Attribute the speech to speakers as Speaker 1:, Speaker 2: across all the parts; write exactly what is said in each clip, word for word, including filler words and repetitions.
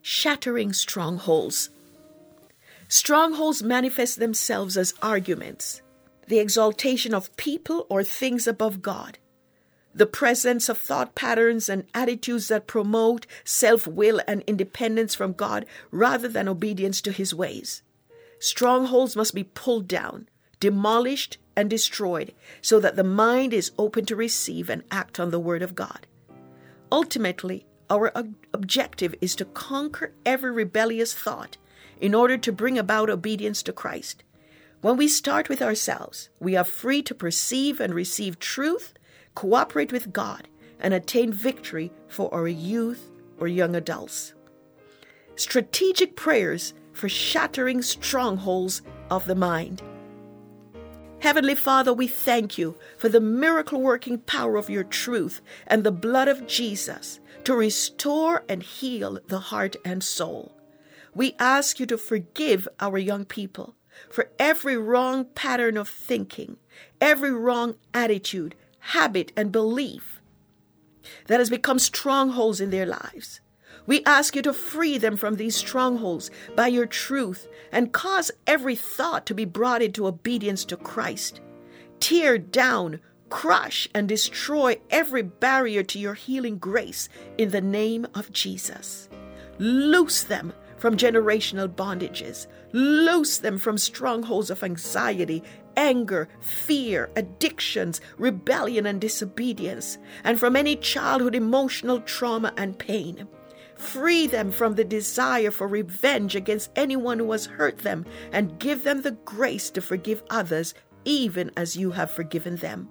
Speaker 1: shattering strongholds. Strongholds manifest themselves as arguments, the exaltation of people or things above God, the presence of thought patterns and attitudes that promote self-will and independence from God rather than obedience to His ways. Strongholds must be pulled down, demolished, and destroyed so that the mind is open to receive and act on the Word of God. Ultimately, our ob- objective is to conquer every rebellious thought in order to bring about obedience to Christ. When we start with ourselves, we are free to perceive and receive truth, cooperate with God, and attain victory for our youth or young adults. Strategic prayers for shattering strongholds of the mind. Heavenly Father, we thank you for the miracle-working power of your truth and the blood of Jesus to restore and heal the heart and soul. We ask you to forgive our young people for every wrong pattern of thinking, every wrong attitude, habit, and belief that has become strongholds in their lives. We ask you to free them from these strongholds by your truth and cause every thought to be brought into obedience to Christ. Tear down, crush, and destroy every barrier to your healing grace in the name of Jesus. Loose them from generational bondages. Loose them from strongholds of anxiety, anger, fear, addictions, rebellion, and disobedience, and from any childhood emotional trauma and pain. Free them from the desire for revenge against anyone who has hurt them, and give them the grace to forgive others, even as you have forgiven them.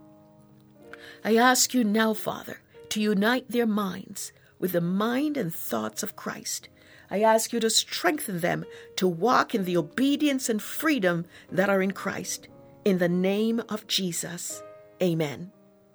Speaker 1: I ask you now, Father, to unite their minds with the mind and thoughts of Christ. I ask you to strengthen them to walk in the obedience and freedom that are in Christ. In the name of Jesus, amen.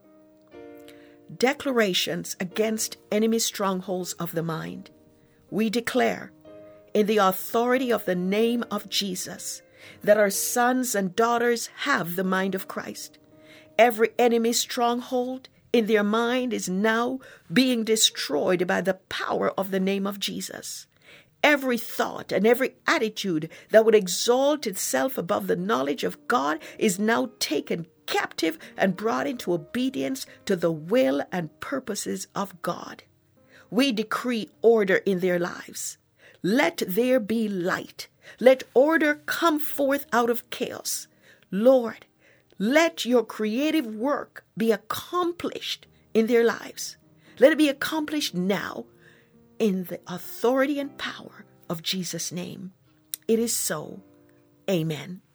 Speaker 1: Declarations against enemy strongholds of the mind. We declare, in the authority of the name of Jesus, that our sons and daughters have the mind of Christ. Every enemy stronghold in their mind is now being destroyed by the power of the name of Jesus. Every thought and every attitude that would exalt itself above the knowledge of God is now taken captive and brought into obedience to the will and purposes of God. We decree order in their lives. Let there be light. Let order come forth out of chaos. Lord, let your creative work be accomplished in their lives. Let it be accomplished now in the authority and power of Jesus' name. It is so. Amen.